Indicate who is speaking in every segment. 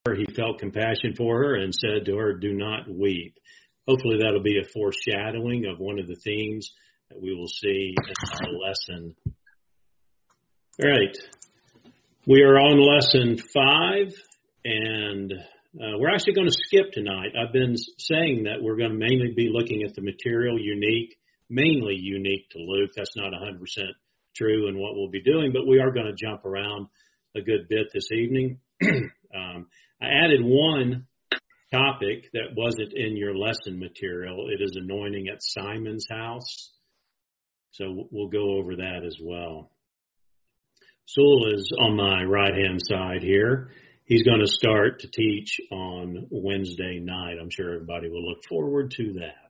Speaker 1: He felt compassion for her and said to her, "Do not weep." Hopefully that'll be a foreshadowing of one of the themes that we will see in our lesson. All right. We are on lesson 5, and we're actually going to skip tonight. I've been saying that we're going to mainly be looking at the material mainly unique to Luke. That's not 100% true in what we'll be doing, but we are going to jump around a good bit this evening. I added one topic that wasn't in your lesson material. It is anointing at Simon's house. So we'll go over that as well. Sewell is on my right-hand side here. He's going to start to teach on Wednesday night. I'm sure everybody will look forward to that.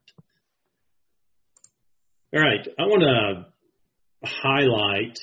Speaker 1: All right. I want to highlight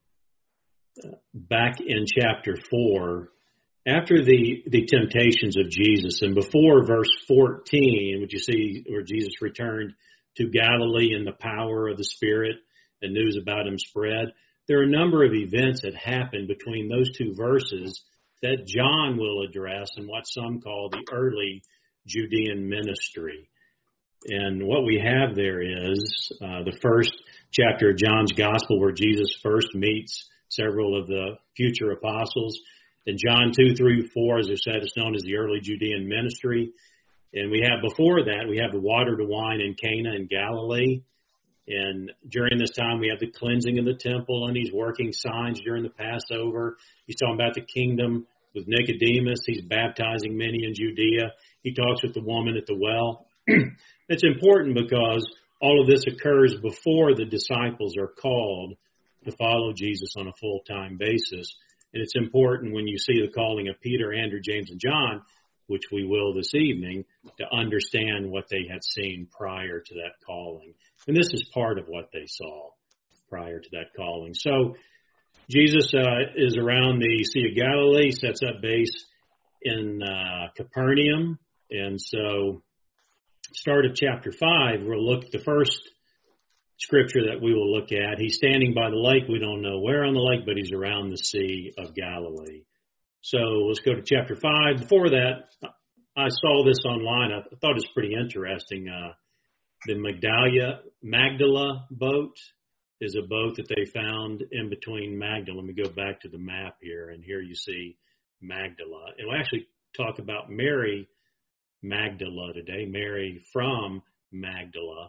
Speaker 1: back in chapter 4, after the temptations of Jesus and before verse 14, which you see where Jesus returned to Galilee in the power of the Spirit and news about him spread, there are a number of events that happened between those two verses that John will address in what some call the early Judean ministry. And what we have there is the first chapter of John's Gospel where Jesus first meets several of the future apostles. In John 2-4, as I said, it's known as the early Judean ministry. And we have before that, we have the water to wine in Cana in Galilee. And during this time, we have the cleansing of the temple, and he's working signs during the Passover. He's talking about the kingdom with Nicodemus. He's baptizing many in Judea. He talks with the woman at the well. It's important because all of this occurs before the disciples are called to follow Jesus on a full-time basis. And it's important when you see the calling of Peter, Andrew, James, and John, which we will this evening, to understand what they had seen prior to that calling. And this is part of what they saw prior to that calling. So Jesus is around the Sea of Galilee, sets up base in Capernaum. And so start of chapter 5, we'll look at the first scripture that we will look at. He's standing by the lake. We don't know where on the lake, but he's around the Sea of Galilee. So let's go to chapter 5. Before that, I saw this online. I thought it was pretty interesting. The Magdala boat is a boat that they found in between Magdala. Let me go back to the map here, and here you see Magdala. And we'll actually talk about Mary Magdala today, Mary from Magdala.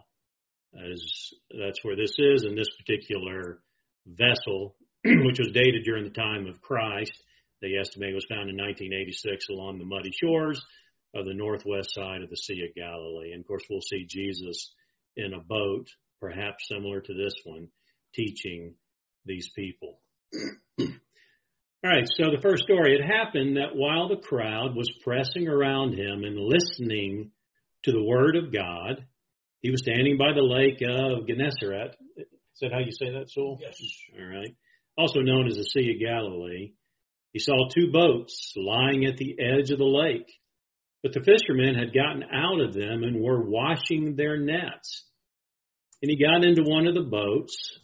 Speaker 1: That's where this is, and this particular vessel, which was dated during the time of Christ, they estimate was found in 1986 along the muddy shores of the northwest side of the Sea of Galilee. And of course, we'll see Jesus in a boat, perhaps similar to this one, teaching these people. All right, so the first story, it happened that while the crowd was pressing around him and listening to the word of God, he was standing by the lake of Gennesaret. Is that how you say that, Sewell?
Speaker 2: Yes.
Speaker 1: All right. Also known as the Sea of Galilee. He saw 2 boats lying at the edge of the lake, but the fishermen had gotten out of them and were washing their nets. And he got into one of the boats,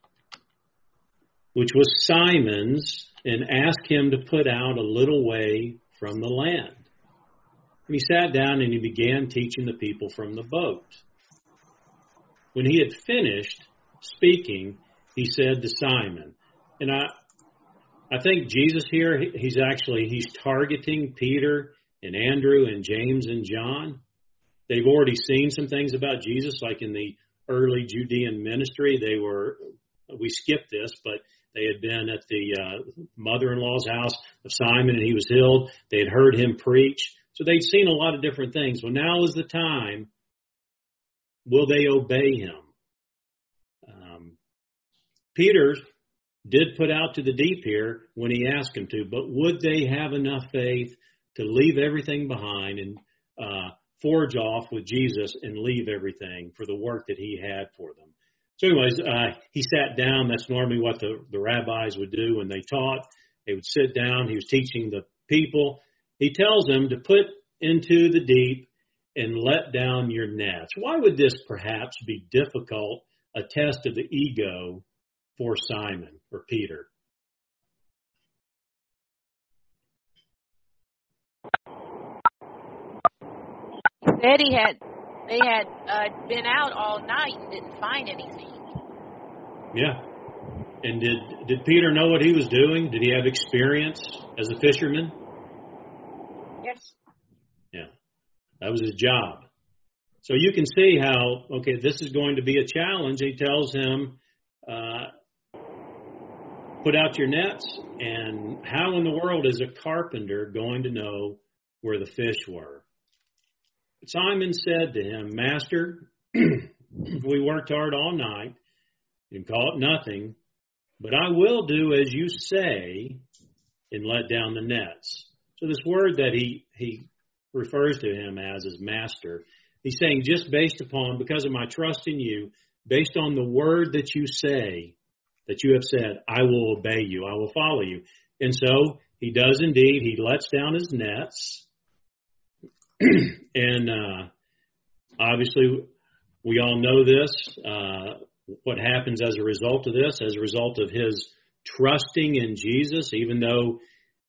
Speaker 1: which was Simon's, and asked him to put out a little way from the land. And he sat down and he began teaching the people from the boat. When he had finished speaking, he said to Simon, and I think Jesus here, he's targeting Peter and Andrew and James and John. They've already seen some things about Jesus, like in the early Judean ministry. We skipped this, but they had been at the mother-in-law's house of Simon, and he was healed. They had heard him preach. So they'd seen a lot of different things. Well, now is the time. Will they obey him? Peter did put out to the deep here when he asked him to, but would they have enough faith to leave everything behind and forge off with Jesus and leave everything for the work that he had for them? So anyways, he sat down. That's normally what the rabbis would do when they taught. They would sit down. He was teaching the people. He tells them to put into the deep and let down your nets. Why would this perhaps be difficult, a test of the ego for Simon or Peter?
Speaker 2: said they had been out all night and didn't find anything.
Speaker 1: Yeah. And did Peter know what he was doing? Did he have experience as a fisherman?
Speaker 3: Yes.
Speaker 1: Yeah. That was his job. So you can see how, okay, this is going to be a challenge. He tells him, put out your nets. And how in the world is a carpenter going to know where the fish were? Simon said to him, Master, we worked hard all night and caught nothing, but I will do as you say and let down the nets. So this word that he refers to him as master, he's saying just based upon, because of my trust in you, based on the word that you say, that you have said, I will obey you, I will follow you. And so he does indeed, he lets down his nets. And obviously we all know this, what happens as a result of this, as a result of his trusting in Jesus, even though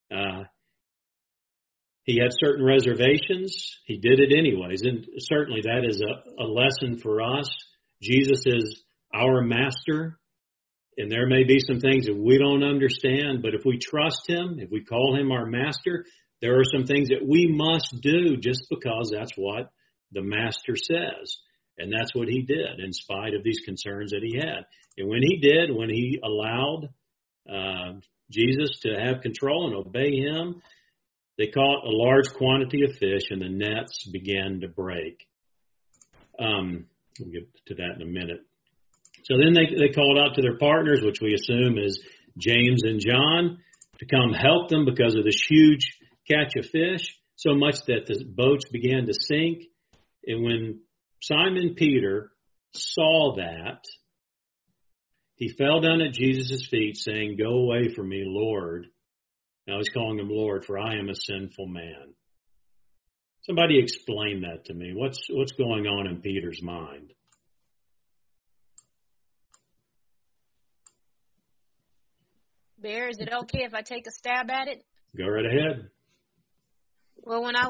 Speaker 1: he had certain reservations, he did it anyways. And certainly that is a lesson for us. Jesus is our master, and there may be some things that we don't understand, but if we trust him, if we call him our master, there are some things that we must do just because that's what the master says. And that's what he did in spite of these concerns that he had. And when he allowed Jesus to have control and obey him, they caught a large quantity of fish and the nets began to break. We'll get to that in a minute. So then they called out to their partners, which we assume is James and John, to come help them because of this huge catch of fish, so much that the boats began to sink. And when Simon Peter saw that, he fell down at Jesus' feet saying, Go away from me, Lord. Now he's calling him Lord, for I am a sinful man. Somebody explain that to me. What's going on in Peter's mind?
Speaker 2: Bear, is it okay if I take a stab at it?
Speaker 1: Go right ahead.
Speaker 2: Well, when I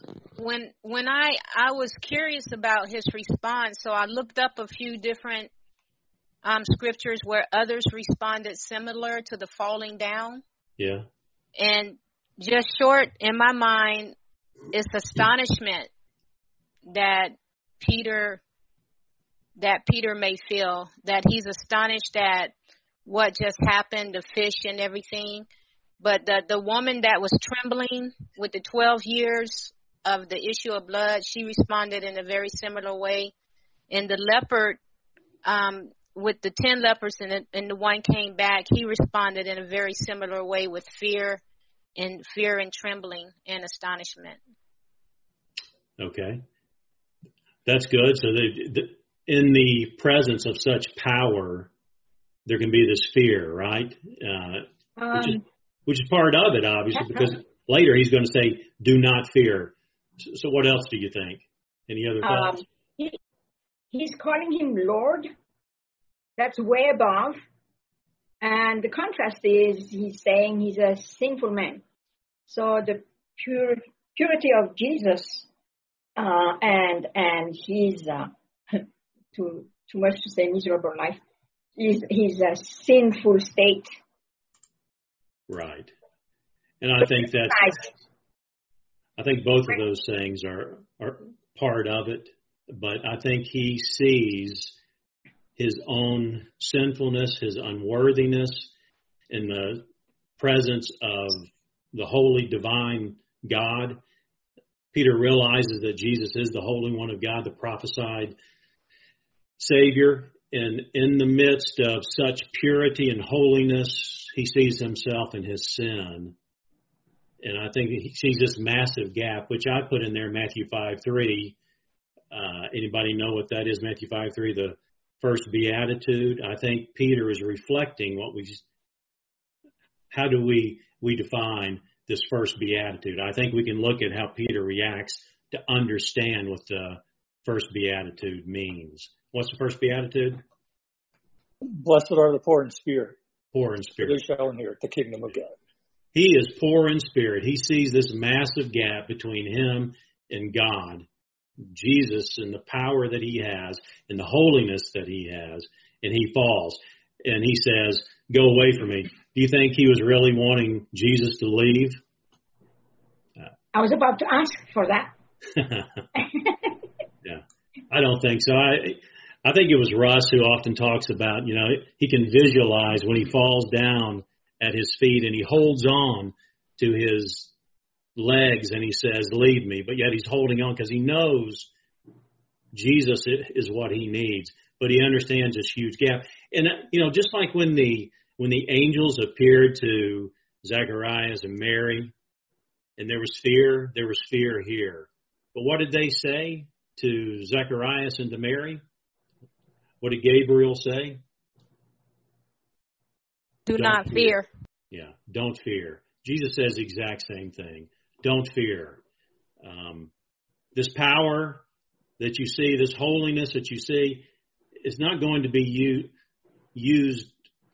Speaker 2: was curious about his response, so I looked up a few different scriptures where others responded similar to the falling down.
Speaker 1: Yeah.
Speaker 2: And just short in my mind, it's astonishment that Peter may feel, that he's astonished at what just happened, the fish and everything. But the woman that was trembling with the 12 years of the issue of blood, she responded in a very similar way. And the leopard, with the 10 lepers and the one came back, he responded in a very similar way with fear and trembling and astonishment.
Speaker 1: Okay. That's good. So in the presence of such power, there can be this fear, right? Which is part of it, obviously, because later he's going to say, do not fear. So what else do you think? Any other thoughts?
Speaker 3: He's calling him Lord. That's way above. And the contrast is he's saying he's a sinful man. So the purity of Jesus and his, too much to say, miserable life, is a sinful state.
Speaker 1: Right. And I think both of those things are part of it, but I think he sees his own sinfulness, his unworthiness in the presence of the holy, divine God. Peter realizes that Jesus is the Holy One of God, the prophesied Savior. And in the midst of such purity and holiness, he sees himself in his sin. And I think he sees this massive gap, which I put in there, Matthew 5:3. Anybody know what that is, Matthew 5:3, the first beatitude? I think Peter is reflecting how do we define this first beatitude? I think we can look at how Peter reacts to understand what the first beatitude means. What's the first beatitude?
Speaker 4: Blessed are the poor in spirit.
Speaker 1: Poor in spirit.
Speaker 4: They shall inherit the kingdom of God.
Speaker 1: He is poor in spirit. He sees this massive gap between him and God. Jesus and the power that he has and the holiness that he has, and he falls. And he says, go away from me. Do you think he was really wanting Jesus to leave?
Speaker 3: I was about to ask for that.
Speaker 1: Yeah, I don't think so. I think it was Russ who often talks about, you know, he can visualize when he falls down at his feet and he holds on to his legs and he says, leave me. But yet he's holding on because he knows Jesus is what he needs. But he understands this huge gap. And, you know, just like when the angels appeared to Zacharias and Mary and there was fear here. But what did they say to Zacharias and to Mary? What did Gabriel say?
Speaker 2: Do not fear.
Speaker 1: Yeah, don't fear. Jesus says the exact same thing. Don't fear. This power that you see, this holiness that you see, is not going to be used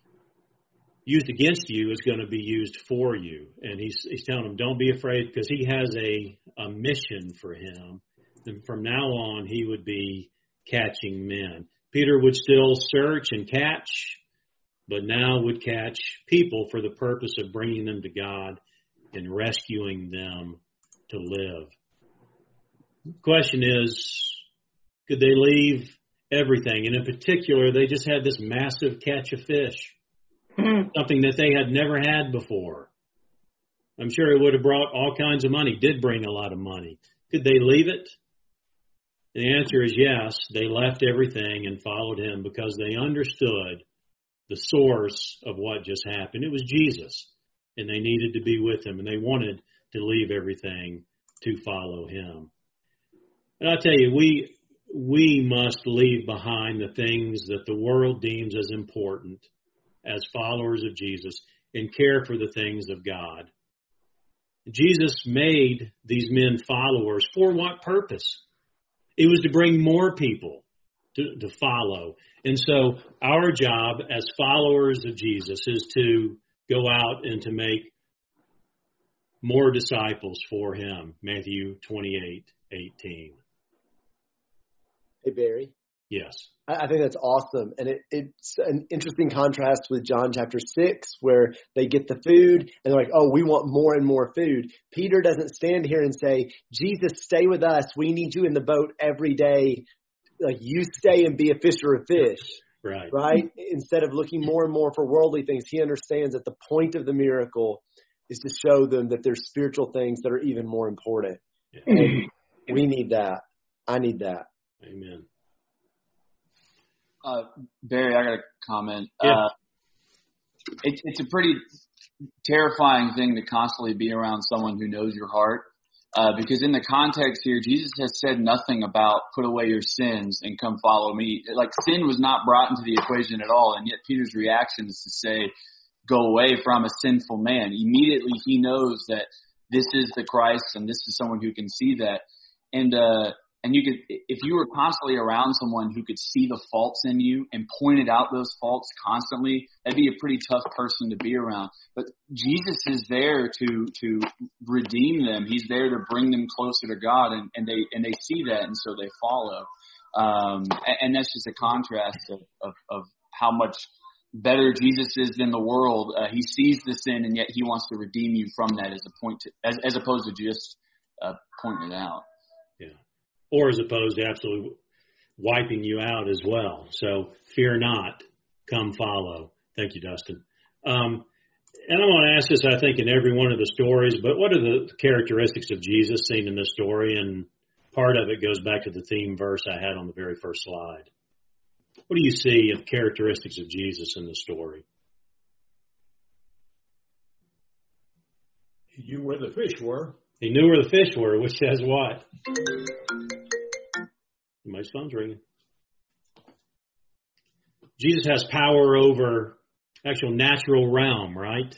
Speaker 1: against you. It's going to be used for you. And he's telling them, don't be afraid, because he has a mission for him. And from now on, he would be catching men. Peter would still search and catch, but now would catch people for the purpose of bringing them to God and rescuing them to live. The question is, could they leave everything? And in particular, they just had this massive catch of fish, something that they had never had before. I'm sure it would have brought all kinds of money, did bring a lot of money. Could they leave it? The answer is yes. They left everything and followed him because they understood the source of what just happened. It was Jesus, and they needed to be with him, and they wanted to leave everything to follow him. And I tell you, we must leave behind the things that the world deems as important as followers of Jesus and care for the things of God. Jesus made these men followers for what purpose? It was to bring more people to follow. And so our job as followers of Jesus is to go out and to make more disciples for him. Matthew 28:18.
Speaker 5: Hey, Barry.
Speaker 1: Yes.
Speaker 5: I think that's awesome. And it's an interesting contrast with John chapter 6, where they get the food and they're like, oh, we want more and more food. Peter doesn't stand here and say, Jesus, stay with us. We need you in the boat every day. Like, you stay and be a fisher of fish. Right? Instead of looking more and more for worldly things, he understands that the point of the miracle is to show them that there's spiritual things that are even more important. Yeah. And we need that. I need that.
Speaker 1: Amen.
Speaker 6: Barry, I got a comment.
Speaker 1: Yeah.
Speaker 6: It's a pretty terrifying thing to constantly be around someone who knows your heart. Because in the context here, Jesus has said nothing about put away your sins and come follow me. Like, sin was not brought into the equation at all. And yet Peter's reaction is to say, go away from a sinful man. Immediately he knows that this is the Christ and this is someone who can see that. And you could, if you were constantly around someone who could see the faults in you and pointed out those faults constantly, that'd be a pretty tough person to be around. But Jesus is there to redeem them. He's there to bring them closer to God, and they see that, and so they follow. And that's just a contrast of how much better Jesus is than the world. He sees the sin, and yet he wants to redeem you from that as opposed to just pointing it out.
Speaker 1: Yeah. Or as opposed to absolutely wiping you out as well. So fear not, come follow. Thank you, Dustin. And I want to ask this, I think, in every one of the stories, but what are the characteristics of Jesus seen in this story? And part of it goes back to the theme verse I had on the very first slide. What do you see of characteristics of Jesus in the story?
Speaker 7: He knew where the fish were.
Speaker 1: He knew where the fish were, which says what? My phone's ringing. Jesus has power over actual natural realm, right?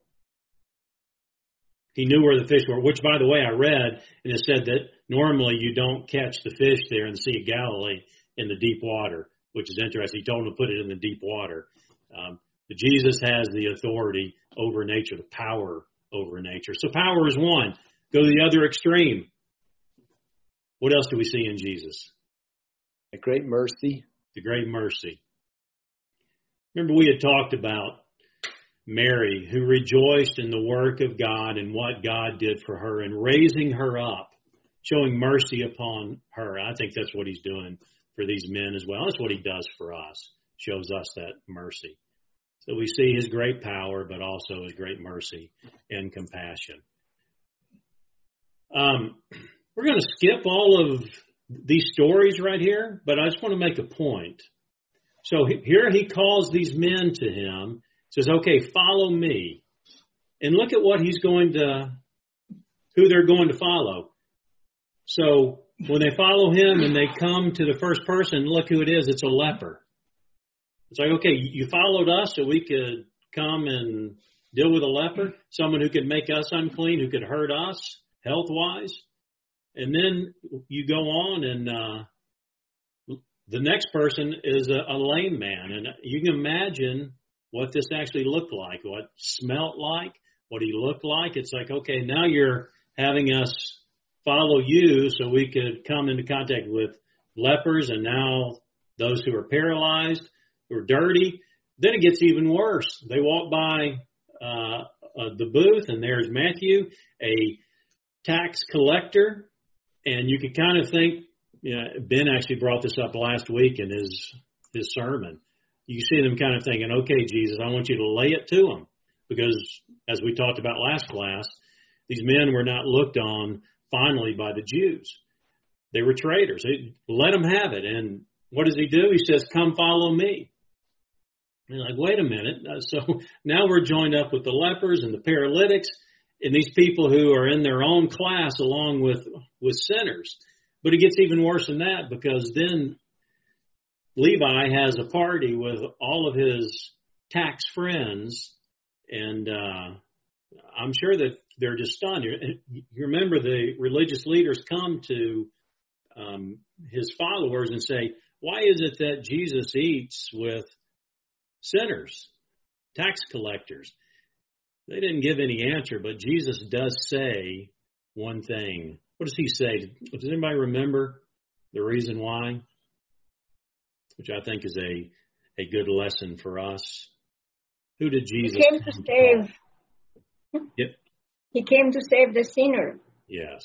Speaker 1: He knew where the fish were, which, by the way, I read, and it said that normally you don't catch the fish there in the Sea of Galilee in the deep water, which is interesting. He told him to put it in the deep water. But Jesus has the authority over nature, the power over nature. So power is one. Go to the other extreme. What else do we see in Jesus?
Speaker 5: A great mercy.
Speaker 1: The great mercy. Remember, we had talked about Mary, who rejoiced in the work of God and what God did for her and raising her up, showing mercy upon her. I think that's what he's doing for these men as well. That's what he does for us, shows us that mercy. So we see his great power, but also his great mercy and compassion. We're going to skip all of these stories right here, but I just want to make a point. So here he calls these men to him, says, okay, follow me. And look at what who they're going to follow. So when they follow him and they come to the first person, look who it is. It's a leper. It's like, okay, you followed us so we could come and deal with a leper, someone who could make us unclean, who could hurt us health-wise. And then you go on and the next person is a lame man. And you can imagine what this actually looked like, what smelt like, what he looked like. It's like, okay, now you're having us follow you so we could come into contact with lepers and now those who are paralyzed, who are dirty. Then it gets even worse. They walk by the booth, and there's Matthew, a tax collector, and you could kind of think, Ben actually brought this up last week in his sermon. You see them kind of thinking, okay, Jesus, I want you to lay it to them. Because as we talked about last class, these men were not looked on finally by the Jews. They were traitors. Let them have it. And what does he do? He says, come follow me. And you're like, wait a minute. So now we're joined up with the lepers and the paralytics and these people who are in their own class along with sinners. But it gets even worse than that, because then Levi has a party with all of his tax friends, and I'm sure that they're just stunned. You remember the religious leaders come to his followers and say, why is it that Jesus eats with sinners, tax collectors? They didn't give any answer, but Jesus does say one thing. What does he say? Does anybody remember the reason why? Which I think is a good lesson for us. Who did Jesus
Speaker 3: come to save?
Speaker 1: Yep.
Speaker 3: He came to save the sinner.
Speaker 1: Yes.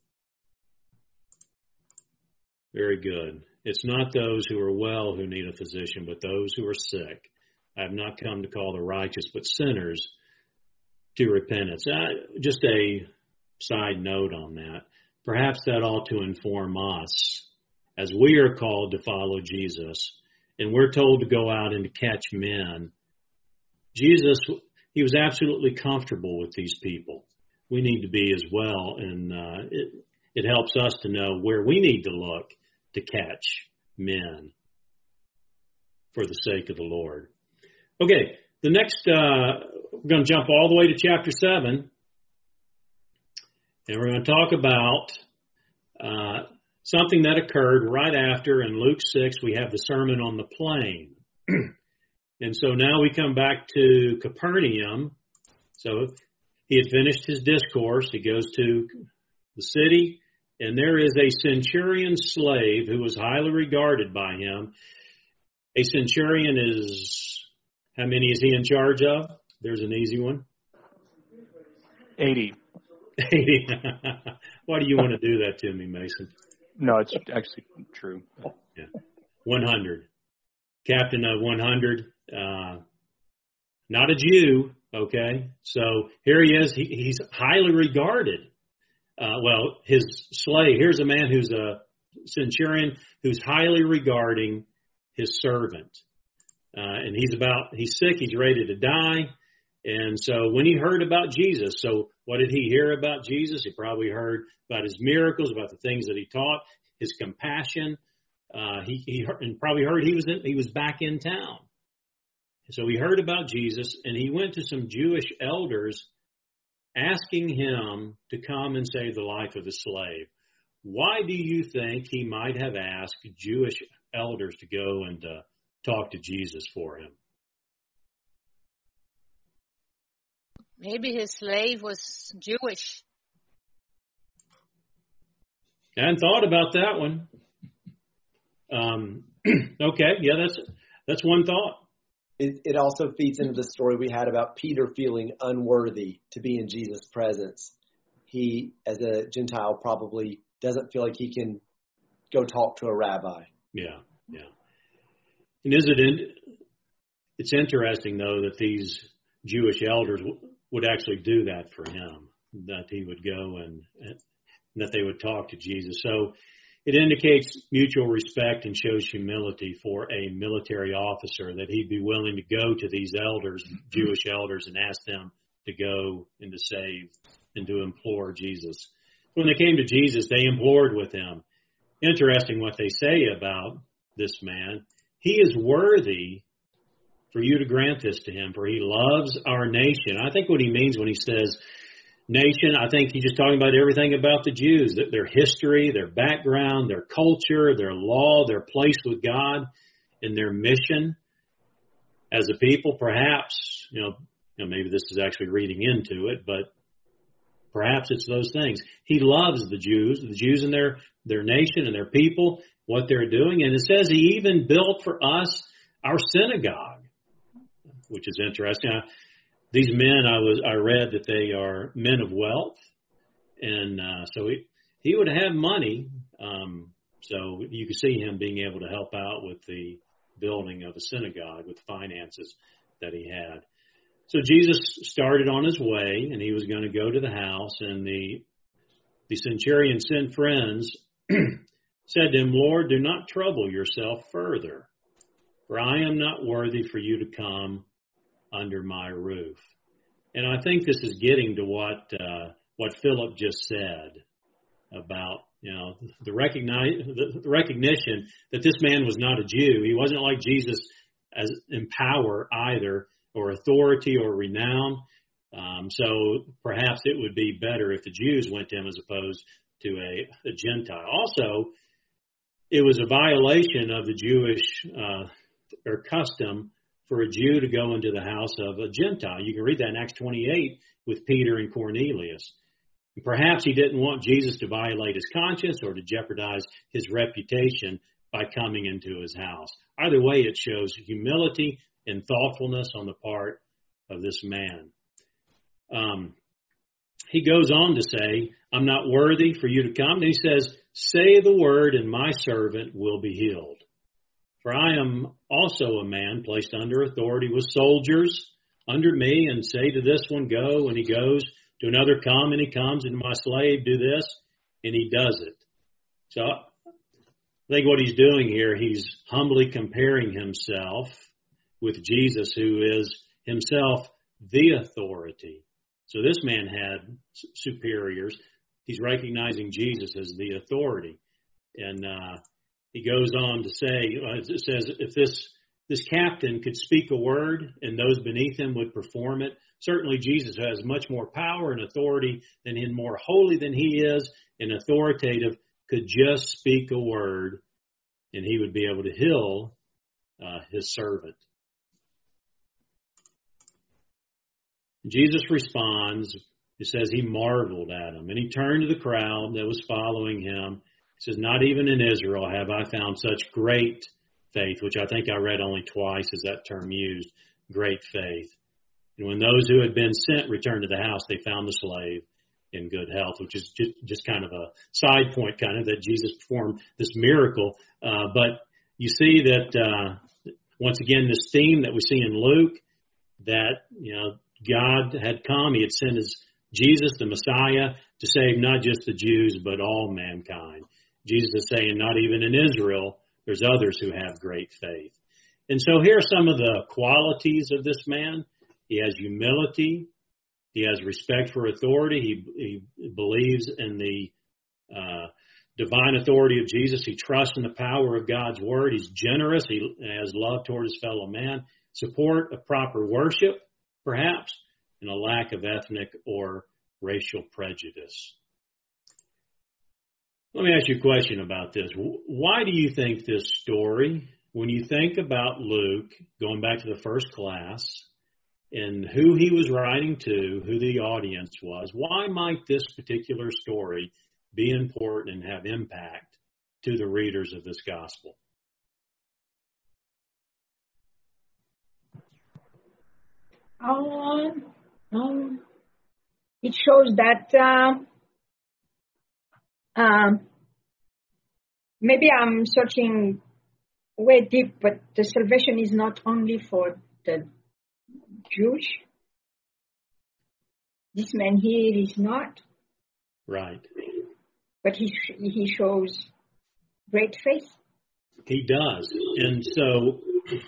Speaker 1: Very good. It's not those who are well who need a physician, but those who are sick. I have not come to call the righteous, but sinners to repentance. Just a side note on that. Perhaps that ought to inform us as we are called to follow Jesus and we're told to go out and to catch men. Jesus, he was absolutely comfortable with these people. We need to be as well, and it helps us to know where we need to look to catch men for the sake of the Lord. Okay, the next, we're going to jump all the way to chapter 7, and we're going to talk about something that occurred right after in Luke 6. We have the Sermon on the Plain. And so now we come back to Capernaum. So he had finished his discourse. He goes to the city, and there is a centurion slave who was highly regarded by him. A centurion is, how many is he in charge of? There's an easy one.
Speaker 4: 80.
Speaker 1: 80. Why do you want to do that to me, Mason?
Speaker 4: No, it's actually true.
Speaker 1: Yeah. 100. Captain of 100. Not a Jew, okay? So here he is. He's highly regarded. His slave, here's a man who's a centurion who's highly regarding his servant. And he's sick, he's ready to die. And so when he heard about Jesus, so what did he hear about Jesus? He probably heard about his miracles, about the things that he taught, his compassion. He probably heard he was back in town. So he heard about Jesus, and he went to some Jewish elders asking him to come and save the life of the slave. Why do you think he might have asked Jewish elders to go and talk to Jesus for him?
Speaker 2: Maybe his slave was Jewish.
Speaker 1: I hadn't thought about that one. Okay, yeah, that's one thought.
Speaker 5: It also feeds into the story we had about Peter feeling unworthy to be in Jesus' presence. He, as a Gentile, probably doesn't feel like he can go talk to a rabbi.
Speaker 1: Yeah. And it's interesting, though, that these Jewish elders would actually do that for him, that he would go and that they would talk to Jesus. So it indicates mutual respect and shows humility for a military officer, that he'd be willing to go to these elders, Jewish elders, and ask them to go and to save and to implore Jesus. When they came to Jesus, they implored with him. Interesting what they say about this man. He is worthy for you to grant this to him, for he loves our nation. I think what he means when he says nation, I think he's just talking about everything about the Jews, their history, their background, their culture, their law, their place with God, and their mission as a people. Perhaps, maybe this is actually reading into it, but perhaps it's those things. He loves the Jews and their nation and their people, what they're doing. And it says he even built for us our synagogue, which is interesting. These men, I read that they are men of wealth, and so he would have money. So you can see him being able to help out with the building of a synagogue with finances that he had. So Jesus started on his way, and he was going to go to the house, and the centurion sent friends, said to him, Lord, do not trouble yourself further, for I am not worthy for you to come under my roof. And I think this is getting to what Philip just said about, the recognition that this man was not a Jew. He wasn't like Jesus as in power either, or authority or renown. So perhaps it would be better if the Jews went to him as opposed to a Gentile. Also, it was a violation of the Jewish or custom for a Jew to go into the house of a Gentile. You can read that in Acts 28 with Peter and Cornelius. And perhaps he didn't want Jesus to violate his conscience or to jeopardize his reputation by coming into his house. Either way, it shows humility and thoughtfulness on the part of this man. He goes on to say, I'm not worthy for you to come. And he says, say the word and my servant will be healed. For I am also a man placed under authority with soldiers under me, and say to this one, go, and he goes, to another, come, and he comes, and my slave, do this, and he does it. So I think what he's doing here, he's humbly comparing himself with Jesus, who is himself the authority. So this man had superiors. He's recognizing Jesus as the authority. And he goes on to say, it says, if this captain could speak a word and those beneath him would perform it, certainly Jesus has much more power and authority than him, more holy than he is, and authoritative, could just speak a word and he would be able to heal his servant. Jesus responds. It says he marveled at him, and he turned to the crowd that was following him. He says, not even in Israel have I found such great faith, which I think I read only twice as that term used, great faith. And when those who had been sent returned to the house, they found the slave in good health, which is just kind of a side point, kind of, that Jesus performed this miracle. But you see that, once again, this theme that we see in Luke, that, God had come. He had sent his Jesus, the Messiah, to save not just the Jews, but all mankind. Jesus is saying not even in Israel, there's others who have great faith. And so here are some of the qualities of this man. He has humility. He has respect for authority. He believes in the divine authority of Jesus. He trusts in the power of God's word. He's generous. He has love toward his fellow man. Support of proper worship, perhaps, and a lack of ethnic or racial prejudice. Let me ask you a question about this. Why do you think this story, when you think about Luke, going back to the first class, and who he was writing to, who the audience was, why might this particular story be important and have impact to the readers of this gospel.
Speaker 3: It shows that maybe I'm searching way deep, but the salvation is not only for the Jewish. This man here is not.
Speaker 1: Right.
Speaker 3: But he shows great faith.
Speaker 1: He does. And so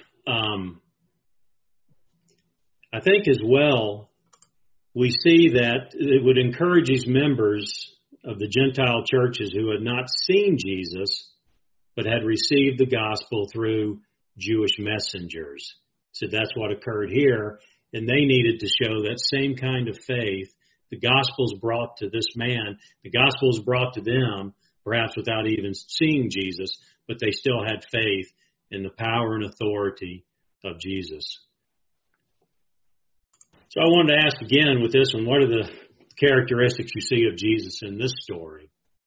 Speaker 1: I think as well, we see that it would encourage these members of the Gentile churches who had not seen Jesus, but had received the gospel through Jewish messengers. So that's what occurred here. And they needed to show that same kind of faith. The gospel's brought to this man. The gospel's brought to them, perhaps without even seeing Jesus, but they still had faith in the power and authority of Jesus. So I wanted to ask again with this one, what are the characteristics you see of Jesus in this story?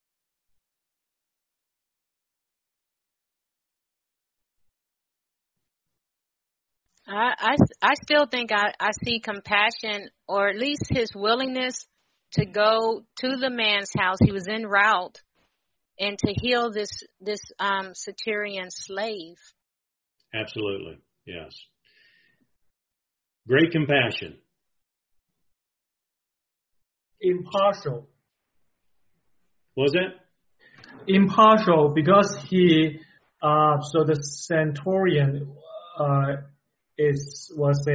Speaker 2: I still think I see compassion, or at least his willingness to go to the man's house. He was en route, and to heal this centurion slave.
Speaker 1: Absolutely, yes. Great compassion.
Speaker 7: Impartial.
Speaker 1: What was that?
Speaker 7: Impartial, because he, so the centurion was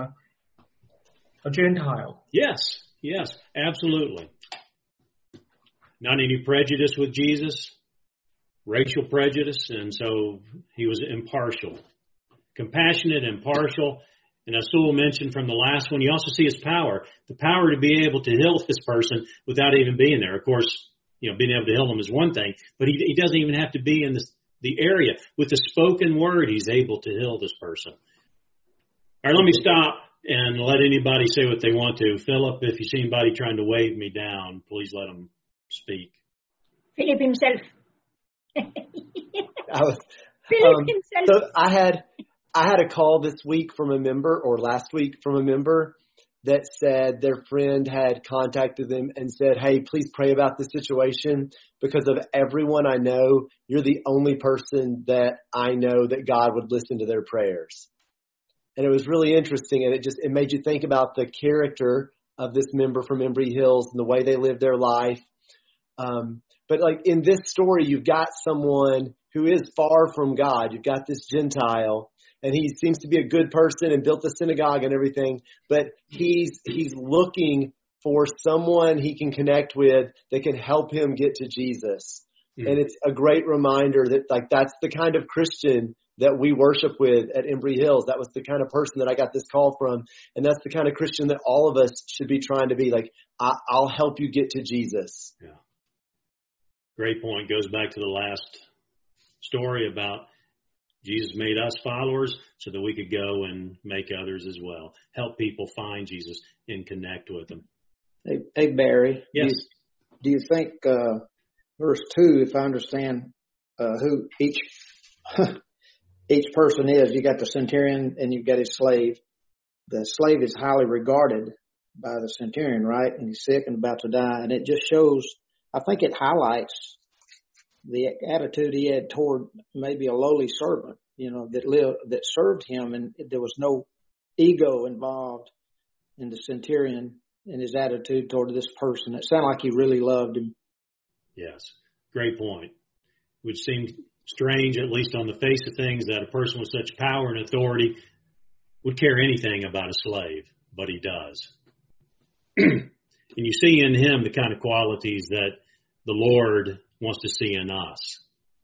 Speaker 7: a Gentile.
Speaker 1: Yes, absolutely. Not any prejudice with Jesus, racial prejudice, and so he was impartial. Compassionate, impartial. And as Sewell mentioned from the last one, you also see his power. The power to be able to heal this person without even being there. Of course, being able to heal them is one thing, but he doesn't even have to be in the area. With the spoken word, he's able to heal this person. All right, let me stop and let anybody say what they want to. Philip, if you see anybody trying to wave me down, please let them speak.
Speaker 3: Philip himself.
Speaker 5: Philip himself. So I had a call this week from a member, or last week from a member, that said their friend had contacted them and said, hey, please pray about this situation, because of everyone I know, you're the only person that I know that God would listen to their prayers. And it was really interesting, and it made you think about the character of this member from Embry Hills and the way they lived their life. But like in this story, you've got someone who is far from God. You've got this Gentile, and he seems to be a good person and built a synagogue and everything, but he's looking for someone he can connect with that can help him get to Jesus. Mm. And it's a great reminder that that's the kind of Christian that we worship with at Embry Hills. That was the kind of person that I got this call from. And that's the kind of Christian that all of us should be trying to be. Like, I'll help you get to Jesus.
Speaker 1: Yeah. Great point. Goes back to the last story about Jesus made us followers so that we could go and make others as well. Help people find Jesus and connect with them.
Speaker 8: Hey Barry.
Speaker 1: Yes.
Speaker 8: Do you think verse 2, if I understand who each person is, you got the centurion and you've got his slave. The slave is highly regarded by the centurion, right? And he's sick and about to die. And it just shows, I think it highlights the attitude he had toward maybe a lowly servant, that served him, and there was no ego involved in the centurion and his attitude toward this person. It sounded like he really loved him.
Speaker 1: Yes, great point. Which seems strange, at least on the face of things, that a person with such power and authority would care anything about a slave, but he does. And you see in him the kind of qualities that the Lord wants to see in us.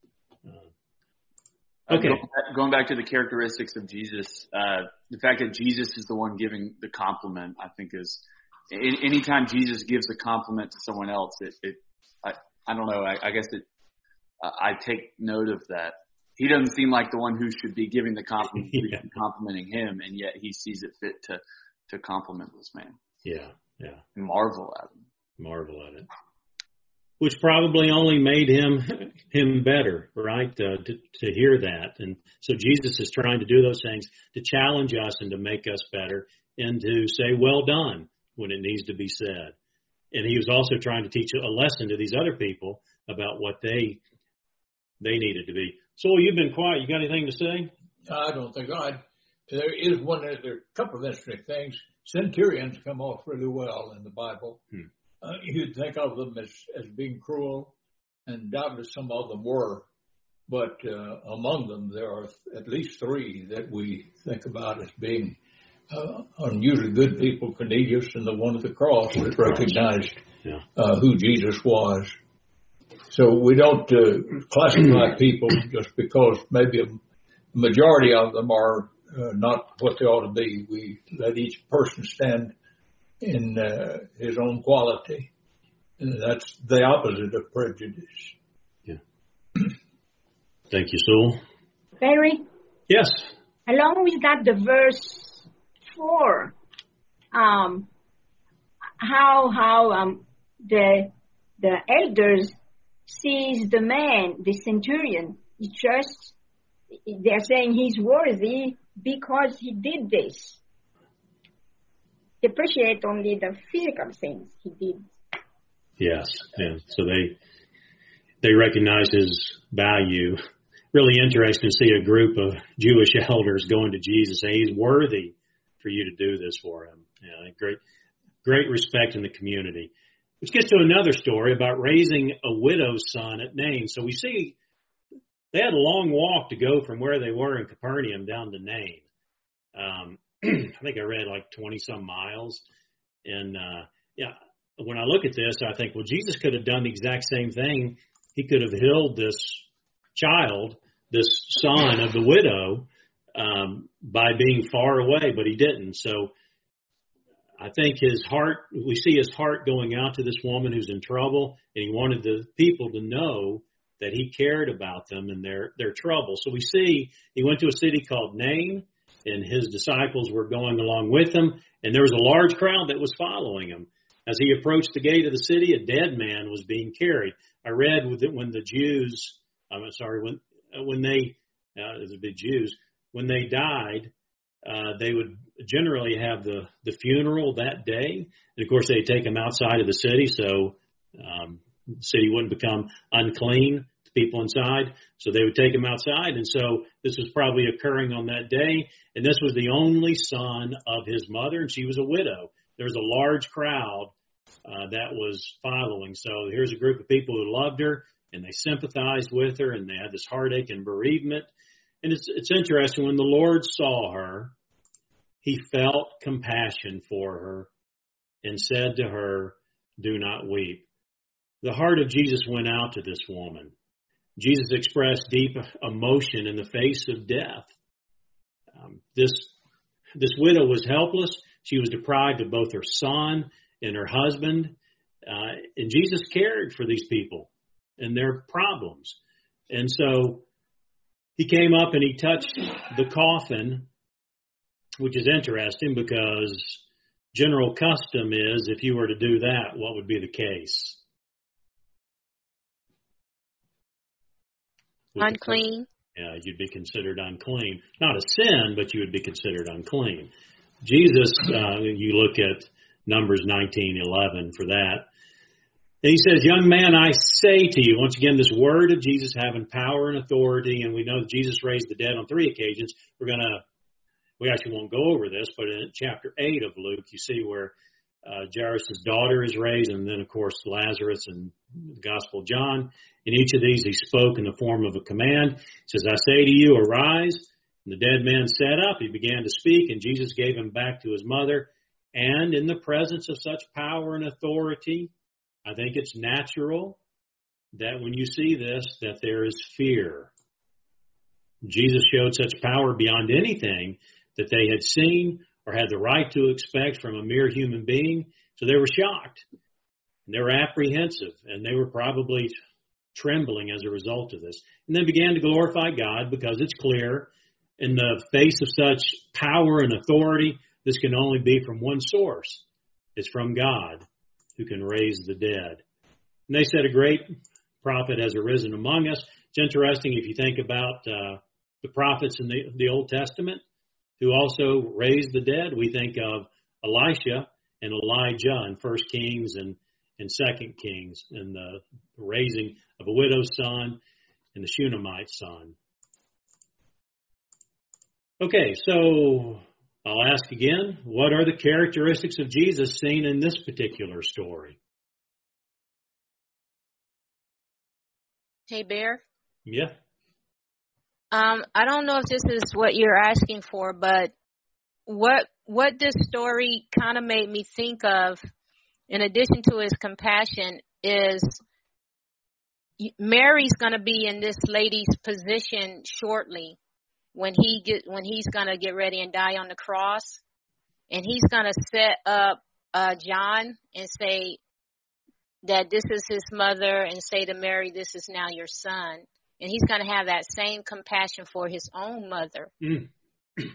Speaker 1: Okay.
Speaker 6: Going back to the characteristics of Jesus, the fact that Jesus is the one giving the compliment, I think is, anytime Jesus gives a compliment to someone else, I don't know, I guess I take note of that. He doesn't seem like the one who should be giving the compliment, yeah. Complimenting him, and yet he sees it fit to compliment this man.
Speaker 1: Yeah.
Speaker 6: And marvel at him.
Speaker 1: Marvel at it. which probably only made him better, right? To hear that. And so Jesus is trying to do those things to challenge us and to make us better and to say, well done, when it needs to be said. And he was also trying to teach a lesson to these other people about what they needed to be. So you've been quiet. You got anything to say?
Speaker 9: I don't think there is one. There are a couple of interesting things. Centurions come off really well in the Bible. You'd think of them as being cruel, and doubtless some of them were. But among them, there are at least three that we think about as being unusually good people. Cornelius and the one at the cross that recognized who Jesus was. So we don't classify people just because maybe a majority of them are not what they ought to be. We let each person stand in his own quality. And that's the opposite of prejudice.
Speaker 1: Yeah. Thank you, Sewell.
Speaker 3: Barry?
Speaker 1: Yes.
Speaker 3: Along with that, the verse 4, how the elders sees the man, the centurion, they're saying he's worthy because he did this. They appreciate only the physical things he did.
Speaker 1: Yes, yeah. So they recognize his value. Really interesting to see a group of Jewish elders going to Jesus saying he's worthy for you to do this for him. Yeah, great respect in the community. Which gets to another story about raising a widow's son at Nain. So we see they had a long walk to go from where they were in Capernaum down to Nain. I think I read like 20 some miles. And when I look at this, I think, well, Jesus could have done the exact same thing. He could have healed this child, this son of the widow, by being far away, but he didn't. So I think we see his heart going out to this woman who's in trouble, and he wanted the people to know that he cared about them and their trouble. So we see he went to a city called Nain, and his disciples were going along with him, and there was a large crowd that was following him. As he approached the gate of the city, a dead man was being carried. I read when the Jews, when they died, they would generally have the funeral that day. And of course, they'd take them outside of the city so the city wouldn't become unclean to people inside. So they would take him outside. And so this was probably occurring on that day. And this was the only son of his mother, and she was a widow. There was a large crowd that was following. So here's a group of people who loved her, and they sympathized with her, and they had this heartache and bereavement. And it's interesting, when the Lord saw her, he felt compassion for her and said to her, "Do not weep." The heart of Jesus went out to this woman. Jesus expressed deep emotion in the face of death. This widow was helpless. She was deprived of both her son and her husband. And Jesus cared for these people and their problems. And so he came up and he touched the coffin, which is interesting because general custom is if you were to do that, what would be the case?
Speaker 2: Unclean.
Speaker 1: Yeah, you'd be considered unclean. Not a sin, but you would be considered unclean. Jesus, you look at Numbers 19:11 for that. And he says, "Young man, I say to you," once again, this word of Jesus having power and authority, and we know that Jesus raised the dead on 3 occasions. We actually won't go over this, but in chapter 8 of Luke, you see where Jairus' daughter is raised, and then, of course, Lazarus in the Gospel of John. In each of these, he spoke in the form of a command. He says, "I say to you, arise." And the dead man sat up. He began to speak, and Jesus gave him back to his mother. And in the presence of such power and authority, I think it's natural that when you see this, that there is fear. Jesus showed such power beyond anything that they had seen or had the right to expect from a mere human being. So they were shocked, and they were apprehensive, and they were probably trembling as a result of this. And then began to glorify God, because it's clear in the face of such power and authority, this can only be from one source. It's from God, who can raise the dead. And they said, a great prophet has arisen among us. It's interesting if you think about the prophets in the Old Testament who also raised the dead. We think of Elisha and Elijah in 1 Kings and 2 Kings, and the raising of a widow's son and the Shunammite son. Okay, so I'll ask again, what are the characteristics of Jesus seen in this particular story?
Speaker 2: Hey, Bear.
Speaker 1: Yeah.
Speaker 2: I don't know if this is what you're asking for, but what this story kind of made me think of, in addition to his compassion, is Mary's going to be in this lady's position shortly when he's going to get ready and die on the cross, and he's going to set up John and say that this is his mother, and say to Mary, this is now your son. And he's going to have that same compassion for his own mother.
Speaker 1: Mm. Yeah,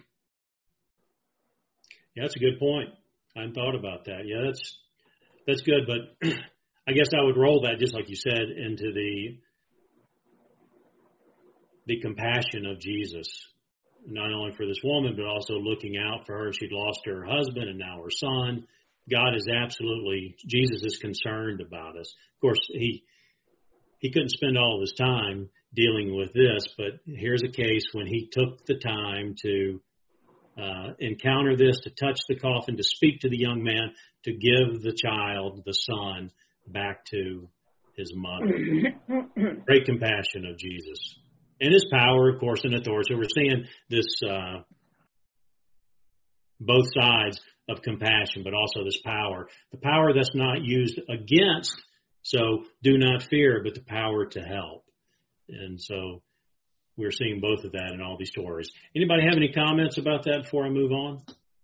Speaker 1: that's a good point. I hadn't thought about that. Yeah, that's good. But I guess I would roll that, just like you said, into the compassion of Jesus, not only for this woman, but also looking out for her. She'd lost her husband and now her son. Jesus is concerned about us. Of course, he couldn't spend all of his time dealing with this, but here's a case when he took the time to encounter this, to touch the coffin, to speak to the young man, to give the child, the son, back to his mother. Great compassion of Jesus. And his power, of course, and authority. So we're seeing this both sides of compassion, but also this power. The power that's not used against, so do not fear, but the power to help. And so we're seeing both of that in all these stories. Anybody have any comments about that before I move on?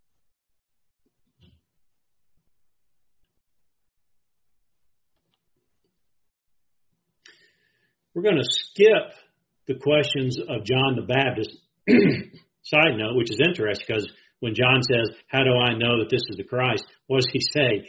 Speaker 1: We're going to skip the questions of John the Baptist. Side note, which is interesting, because when John says, how do I know that this is the Christ? What does he say?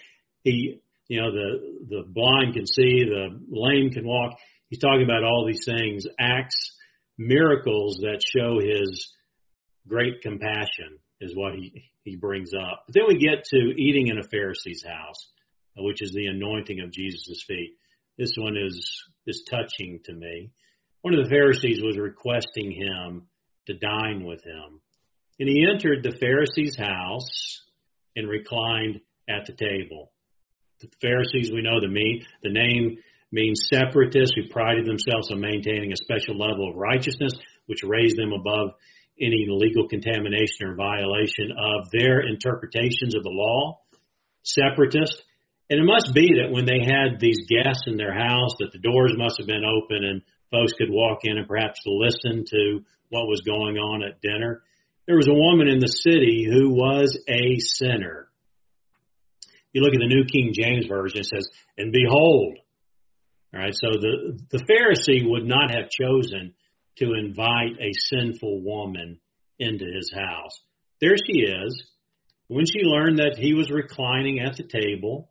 Speaker 1: The blind can see, the lame can walk. He's talking about all these things, acts, miracles that show his great compassion is what he brings up. But then we get to eating in a Pharisee's house, which is the anointing of Jesus' feet. This one is touching to me. One of the Pharisees was requesting him to dine with him. And he entered the Pharisee's house and reclined at the table. The Pharisees, we know the name means separatists who prided themselves on maintaining a special level of righteousness, which raised them above any legal contamination or violation of their interpretations of the law. Separatist. And it must be that when they had these guests in their house, that the doors must have been open and folks could walk in and perhaps listen to what was going on at dinner. There was a woman in the city who was a sinner. You look at the New King James Version, it says, and behold. All right, so the Pharisee would not have chosen to invite a sinful woman into his house. There she is. When she learned that he was reclining at the table,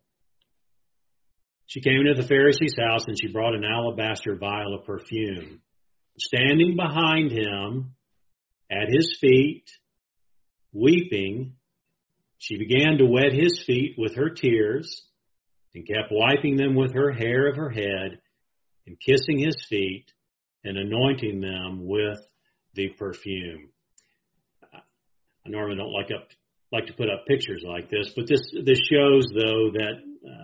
Speaker 1: she came into the Pharisee's house and she brought an alabaster vial of perfume. Standing behind him at his feet, weeping, she began to wet his feet with her tears and kept wiping them with her hair of her head and kissing his feet and anointing them with the perfume. I normally don't like to put up pictures like this, but this shows, though, that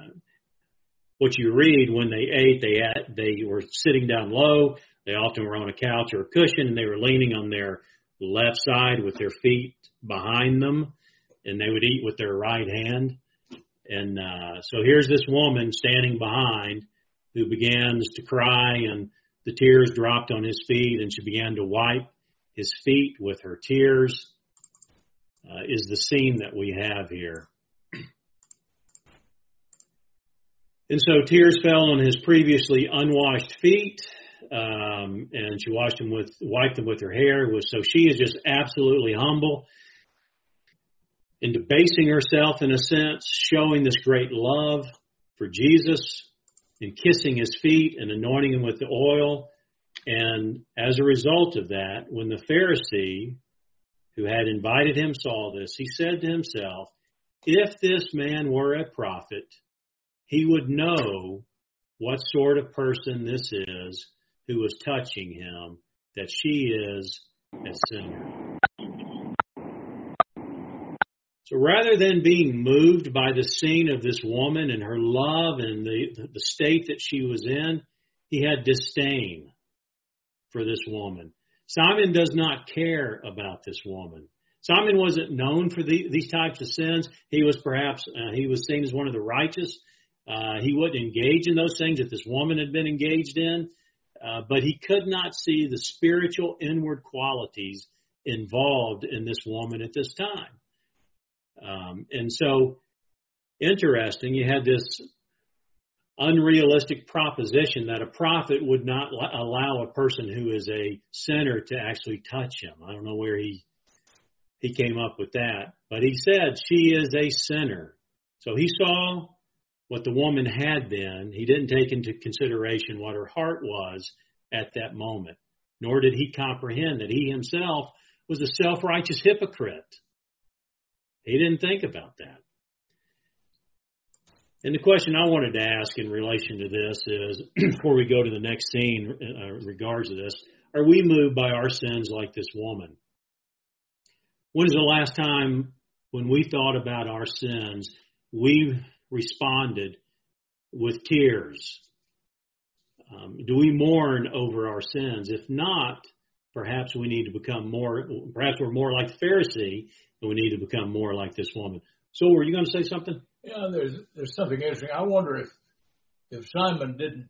Speaker 1: what you read when they ate, they were sitting down low. They often were on a couch or a cushion, and they were leaning on their left side with their feet behind them, and they would eat with their right hand. And so here's this woman standing behind who begins to cry, and the tears dropped on his feet, and she began to wipe his feet with her tears, is the scene that we have here. And so tears fell on his previously unwashed feet, and she wiped them with her hair. So she is just absolutely humble and debasing herself in a sense, showing this great love for Jesus and kissing his feet and anointing him with the oil. And as a result of that, when the Pharisee who had invited him saw this, he said to himself, if this man were a prophet, he would know what sort of person this is who was touching him, that she is a sinner. So rather than being moved by the scene of this woman and her love and the state that she was in, he had disdain for this woman. Simon does not care about this woman. Simon wasn't known for these types of sins. He was perhaps, he was seen as one of the righteous. He wouldn't engage in those things that this woman had been engaged in. But he could not see the spiritual inward qualities involved in this woman at this time. And so, interesting, you had this unrealistic proposition that a prophet would not allow a person who is a sinner to actually touch him. I don't know where he came up with that. But he said, she is a sinner. So he saw what the woman had been. He didn't take into consideration what her heart was at that moment, nor did he comprehend that he himself was a self-righteous hypocrite. He didn't think about that. And the question I wanted to ask in relation to this is, before we go to the next scene in regards to this, are we moved by our sins like this woman? When is the last time when we thought about our sins, we responded with tears? Do we mourn over our sins? If not, perhaps we need to become perhaps we're more like the Pharisee, and we need to become more like this woman. So were you going to say something?
Speaker 9: Yeah, there's something interesting. I wonder if Simon didn't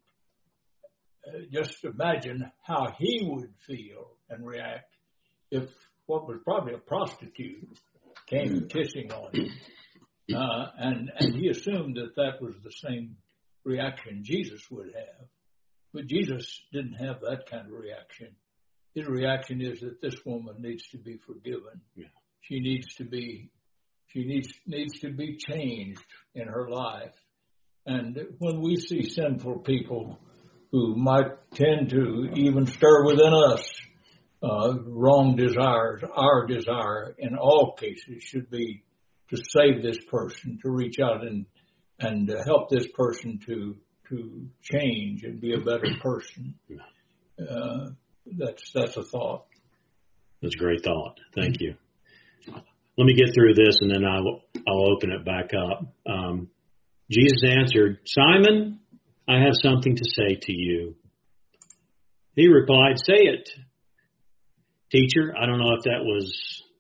Speaker 9: just imagine how he would feel and react if what was probably a prostitute came kissing on him. And he assumed that was the same reaction Jesus would have. But Jesus didn't have that kind of reaction. His reaction is that this woman needs to be forgiven. Yeah. She needs to be changed in her life. And when we see sinful people who might tend to even stir within us wrong desires, our desire in all cases should be to save this person, to reach out and help this person to change and be a better person. That's a thought.
Speaker 1: That's a great thought. Thank you. Let me get through this, and then I'll open it back up. Jesus answered, Simon, I have something to say to you. He replied, say it, teacher. I don't know if that was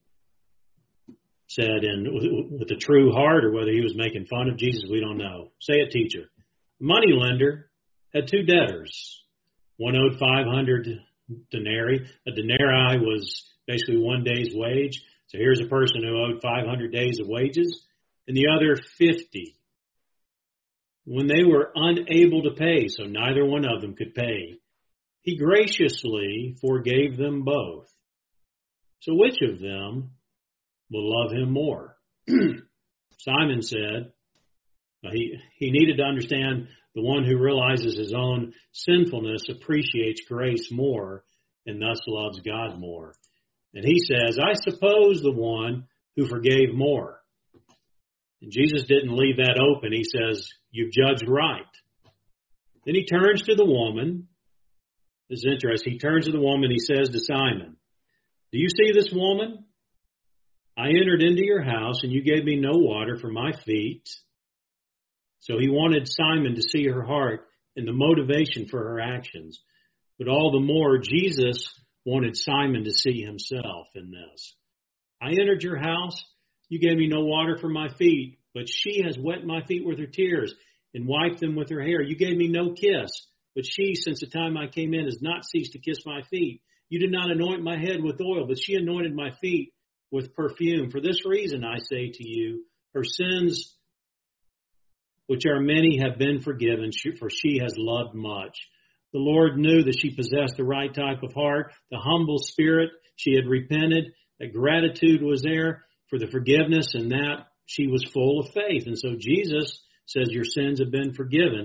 Speaker 1: said with a true heart or whether he was making fun of Jesus. We don't know. Say it, teacher. A money lender had two debtors. One owed 500 denarii. A denarii was basically 1 day's wage. So here's a person who owed 500 days of wages, and the other 50. When they were unable to pay, so neither one of them could pay, he graciously forgave them both. So which of them will love him more? Simon said, he needed to understand the one who realizes his own sinfulness appreciates grace more and thus loves God more. And he says, I suppose the one who forgave more. And Jesus didn't leave that open. He says, you've judged right. Then he turns to the woman. This is interesting. He turns to the woman. He says to Simon, do you see this woman? I entered into your house and you gave me no water for my feet. So he wanted Simon to see her heart and the motivation for her actions. But all the more, Jesus wanted Simon to see himself in this. I entered your house. You gave me no water for my feet, but she has wet my feet with her tears and wiped them with her hair. You gave me no kiss, but she, since the time I came in, has not ceased to kiss my feet. You did not anoint my head with oil, but she anointed my feet with perfume. For this reason, I say to you, her sins, which are many, have been forgiven, for she has loved much. The Lord knew that she possessed the right type of heart, the humble spirit. She had repented, that gratitude was there for the forgiveness, and that she was full of faith. And so Jesus says, your sins have been forgiven.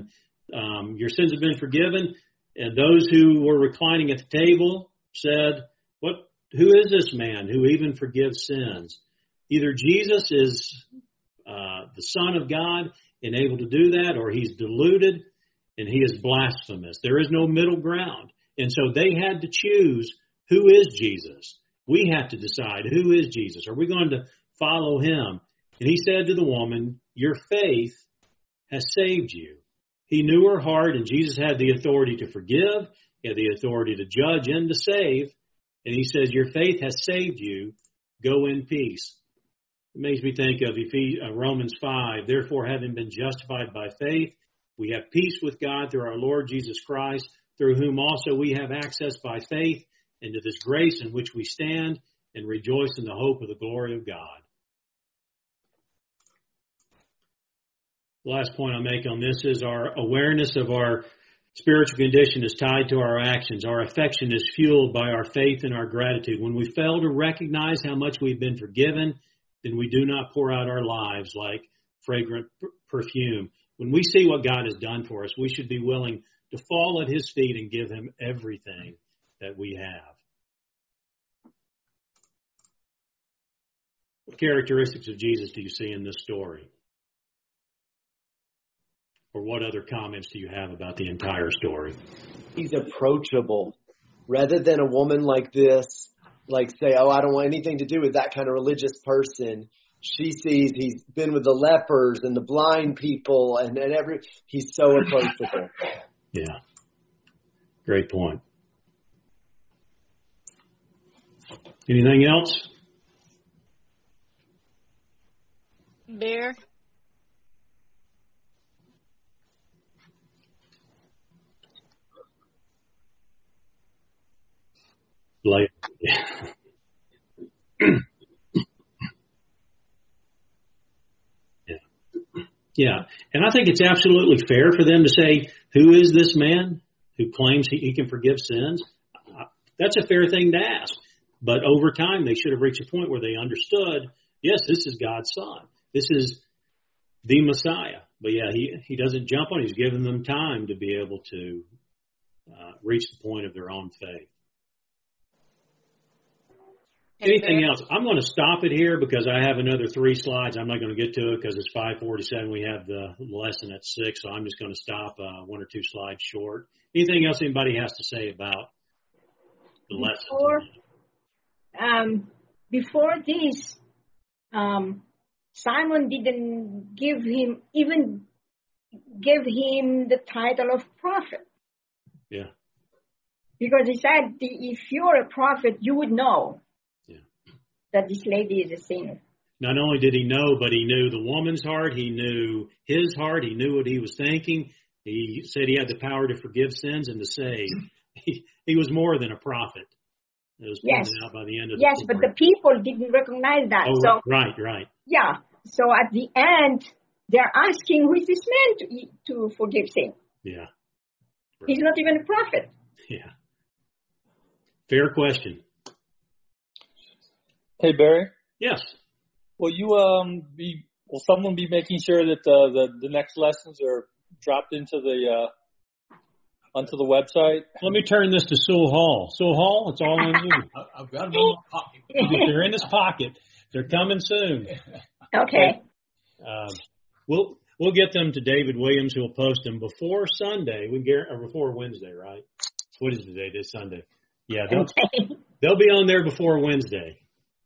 Speaker 1: your sins have been forgiven. And those who were reclining at the table said, who is this man who even forgives sins? Either Jesus is the Son of God and able to do that, or he's deluded and he is blasphemous. There is no middle ground. And so they had to choose, who is Jesus? We have to decide, who is Jesus? Are we going to follow him? And he said to the woman, your faith has saved you. He knew her heart, and Jesus had the authority to forgive, he had the authority to judge and to save. And he says, your faith has saved you. Go in peace. It makes me think of Romans 5. Therefore, having been justified by faith, we have peace with God through our Lord Jesus Christ, through whom also we have access by faith into this grace in which we stand and rejoice in the hope of the glory of God. The last point I'll make on this is our awareness of our spiritual condition is tied to our actions. Our affection is fueled by our faith and our gratitude. When we fail to recognize how much we've been forgiven, then we do not pour out our lives like fragrant perfume. When we see what God has done for us, we should be willing to fall at his feet and give him everything that we have. What characteristics of Jesus do you see in this story? Or what other comments do you have about the entire story?
Speaker 5: He's approachable. Rather than a woman like this, like say, oh, I don't want anything to do with that kind of religious person. She sees he's been with the lepers and the blind people and he's so approachable.
Speaker 1: Yeah. Great point. Anything else?
Speaker 2: Bear.
Speaker 1: Like, yeah. And I think it's absolutely fair for them to say, who is this man who claims he can forgive sins? That's a fair thing to ask. But over time, they should have reached a point where they understood, yes, this is God's Son. This is the Messiah. But yeah, he doesn't jump on. He's given them time to be able to reach the point of their own faith. Anything else? I'm going to stop it here because I have another 3 slides. I'm not going to get to it because it's 5:47. We have the lesson at 6, so I'm just going to stop 1 or 2 slides short. Anything else anybody has to say about the lesson?
Speaker 3: Before this, Simon didn't give him the title of prophet.
Speaker 1: Yeah.
Speaker 3: Because he said, if you're a prophet, you would know that this lady is a sinner.
Speaker 1: Not only did he know, but he knew the woman's heart. He knew his heart. He knew what he was thinking. He said he had the power to forgive sins and to save. He was more than a prophet. It was pointed out by the end of the story.
Speaker 3: But the people didn't recognize that.
Speaker 1: Oh,
Speaker 3: so,
Speaker 1: right.
Speaker 3: Yeah. So at the end, they're asking, who is this man to forgive sin?
Speaker 1: Yeah. Right.
Speaker 3: He's not even a prophet.
Speaker 1: Yeah. Fair question.
Speaker 10: Hey, Barry.
Speaker 1: Yes.
Speaker 10: Will you will someone be making sure that the next lessons are dropped into onto the website?
Speaker 1: Let me turn this to Sewell Hall. Sewell Hall, it's all in you.
Speaker 9: I've got them in my pocket.
Speaker 1: They're in his pocket. They're coming soon.
Speaker 3: Okay.
Speaker 1: We'll get them to David Williams, who will post them before Sunday. Or before Wednesday, right? What is the day? This Sunday. Yeah, they'll be on there before Wednesday.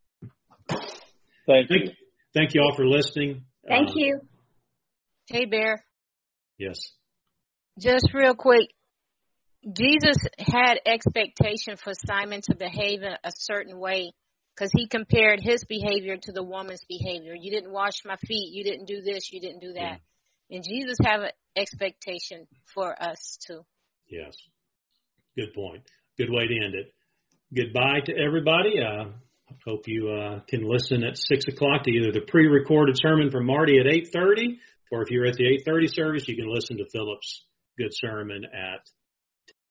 Speaker 1: Thank you all for listening.
Speaker 3: Thank you.
Speaker 2: Hey, Bear.
Speaker 1: Yes.
Speaker 2: Just real quick. Jesus had expectation for Simon to behave in a certain way because he compared his behavior to the woman's behavior. You didn't wash my feet. You didn't do this. You didn't do that. Yeah. And Jesus have an expectation for us too.
Speaker 1: Yes. Good point. Good way to end it. Goodbye to everybody. Hope you can listen at 6 o'clock to either the pre-recorded sermon from Marty at 8:30, or if you're at the 8:30 service, you can listen to Philip's good sermon at